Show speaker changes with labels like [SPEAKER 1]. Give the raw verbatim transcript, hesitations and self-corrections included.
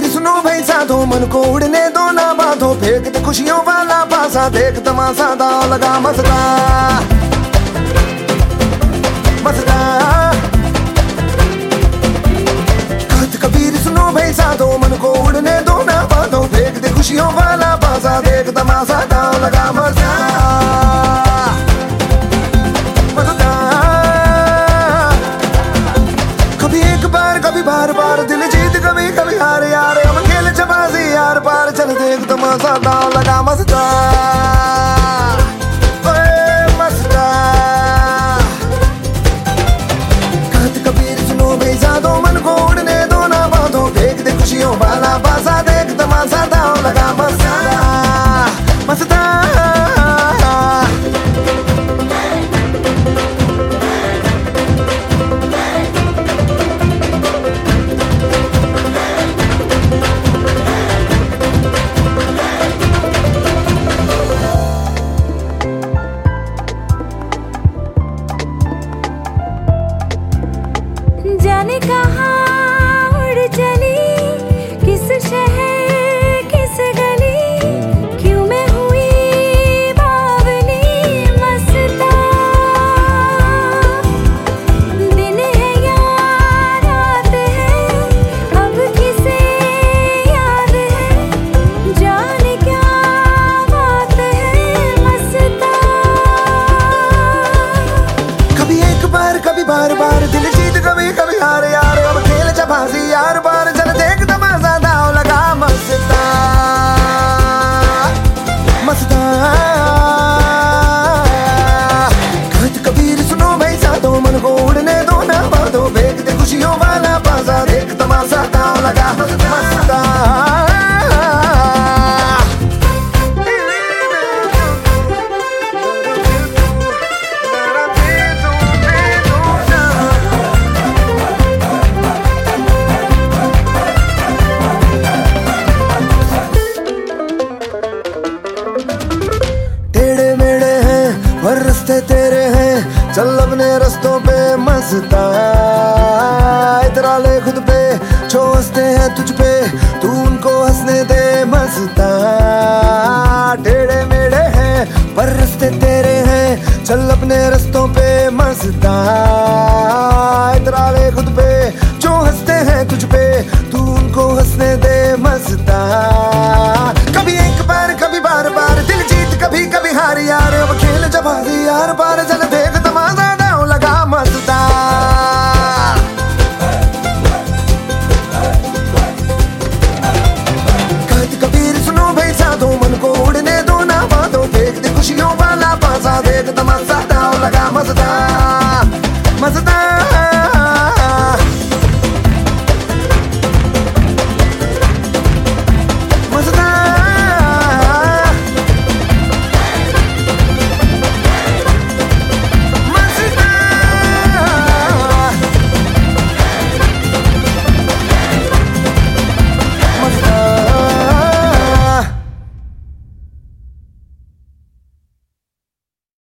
[SPEAKER 1] कबीर सुनो भाई साधो, मन को उड़ने दो ना बांधो, फेंक दे खुशियों वाला पासा, देख तमाशा दांव लगा मस्ता मस्ता। कहत कबीर सुनो भाई साधो, मन को उड़ने दो ना बांधो, फेंक दे खुशियों वाला पासा, देख तमाशा दांव लगा मस्ता मस्ता। कभी एक बार कभी बार बार, दिल जीत कभी कभी हार यार, अब खेल चबाजी यार पार, चल देख तमाशा दांव लगा मस्ता ओए मस्ता। कहत कबीर सुनो भाई साधो, मन को उड़ने दो ना बांधो, फेंक दे खुशियों वाला पासा, देख तमाशा दांव लगा मस्ता मस्ता।
[SPEAKER 2] जाने कहाँ उड़ चली, किस शहर किस गली, क्यों मैं हुई बावली मस्ता। दिन है या रात है, अब किसे याद है, जाने क्या बात है मस्ता।
[SPEAKER 1] कभी एक बार कभी बार बार, दिल जीत कभी कभी हार यार, अब खेल चबाजी यार पार, चल देख तमाशा दांव लगा मस्ता मस्ता। कहत कबीर सुनो भाई साधो, मन को उड़ने दो ना बांधो, फेंक दे खुशियों वाला पासा, देख तमाशा दांव लगा मस्ता। पर रास्ते तेरे हैं, चल अपने रास्तों पे मस्ता, इतरा ले खुद पे जो हंसते हैं तुझ पे, तू उनको हंसने दे मस्ता। टेढ़े मेढ़े हैं पर रास्ते तेरे हैं, चल अपने रास्तों पे मस्ता, इतरा ले खुद पे जो हंसते हैं तुझ पे, तू उनको हंसने दे मस्ता। कभी एक बार कभी बार बार, दिल जीत कभी कभी हार यार, अब खेल चबाजी यार पार, चल देख तमाशा दांव लगा मस्ता। कहत कबीर सुनो भाई साधो, मन को उड़ने दो ना बांधो, फेंक दे खुशियों वाला पासा, देख तमाशा दांव लगा मस्ता मस्ता।